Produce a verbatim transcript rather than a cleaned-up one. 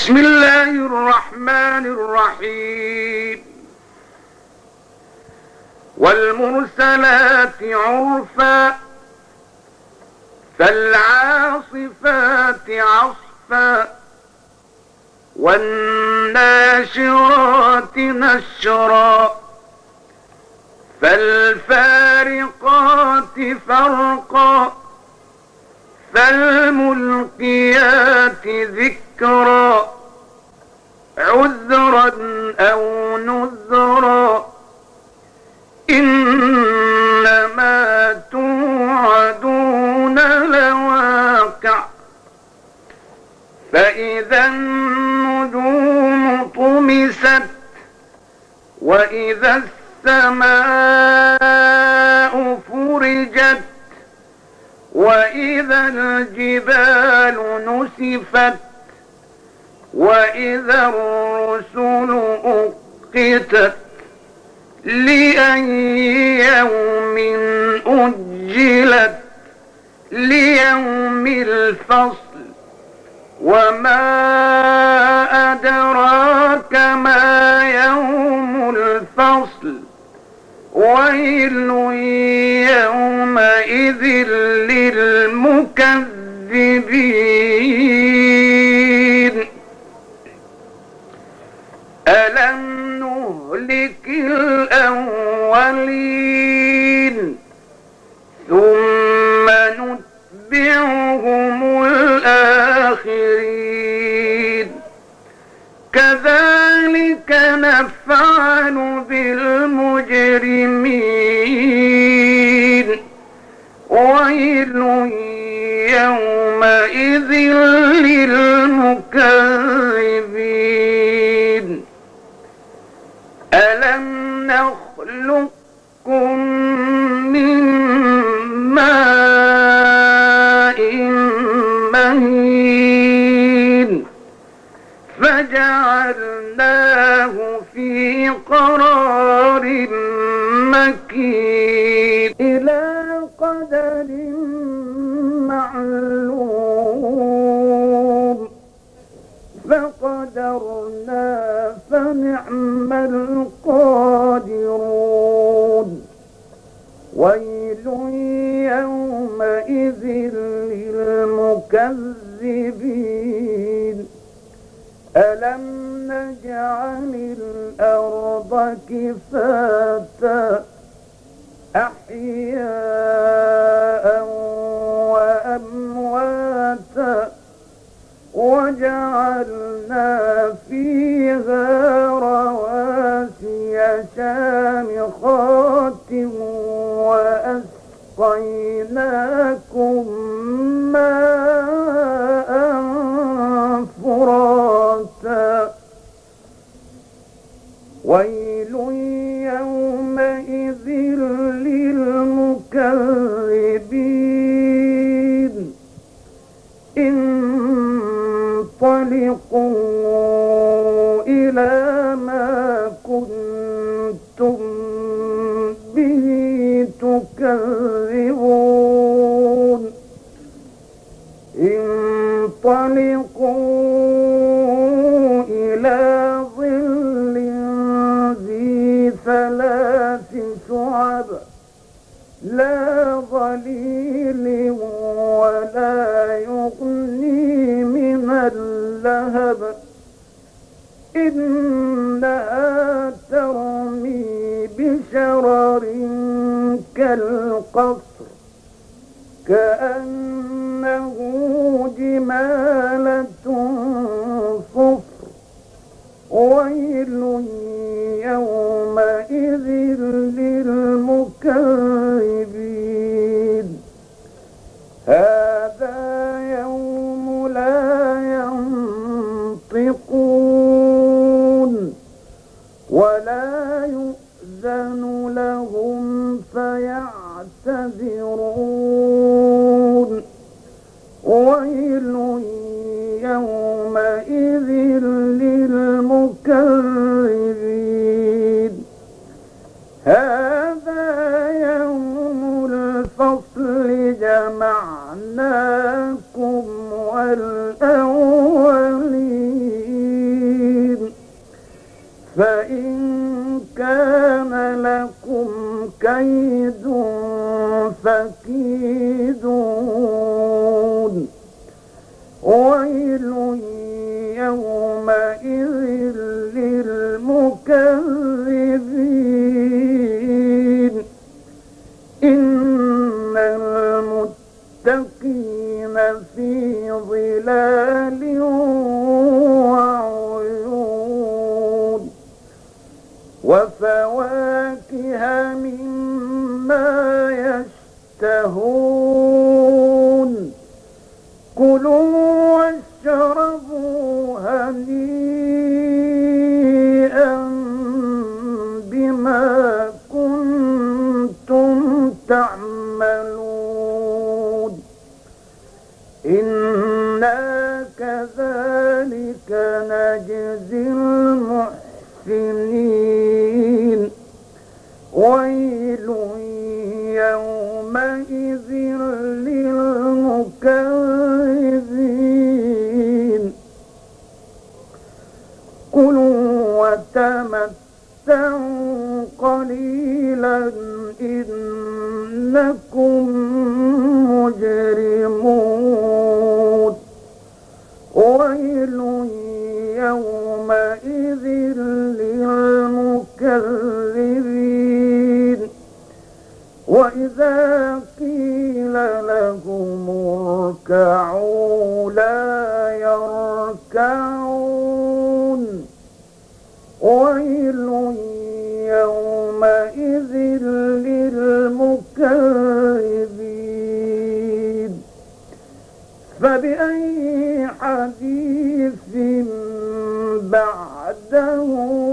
بسم الله الرحمن الرحيم والمرسلات عرفا فالعاصفات عصفا والناشرات نشرا فالفارقات فرقا فالملقيات ذكرا عذرا أو نذرا إنما توعدون لواقع فإذا النجوم طمست وإذا السماء فرجت وإذا الجبال نسفت وإذا الرسل أقتت لأي يوم أجلت ليوم الفصل وما أدراك ما يوم الفصل ويل يومئذ للمكذبين ألم نهلك الأولين ثم نتبعهم الآخرين كذلك نفعل بالمجرمين ويل يومئذ للمكذبين ألم نخلقكم من ماء مهين فجعلناه في قرار مكين إلى قدر معلوم فقدرنا فنعم القادرون ويل يومئذ للمكذبين ألم نجعل الأرض كفاتا أحياء وأمواتا وجعلنا فيها رواسي شامخات وأسقيناكم ماء فراتا ويل يومئذ للمكذبين انطلقوا إلى ما كنتم به تكذبون انطلقوا إلى ظل ذي ثلاث شعب لا ظليل ولا يغني من اللهب إنها ترمي بشرر كالقصر كأنه جمالة صفر ويل يومئذ للمكذبين هذا يوم لا ينطقون ولا يؤذن لهم فيعتذرون ويل يومئذ للمكذبين هذا يوم الفصل جمعناكم والأولين فإن كان لكم كيد فكيدون ويل يومئذ للمكذبين إن المتقين في ظلال وعيون وفواكه مما يشتهون كلوا واشربوا هنيئا بما كنتم تعملون إنا كذلك نجزي المحسنين ويل يومئذ للمكذبين كلوا وتمتعوا قليلا إنكم مجرمون ويل يومئذ للمكذبين وإذا قيل لهم اركعوا لا يركعون ويل يومئذ للمكذبين فبأي حديث بعده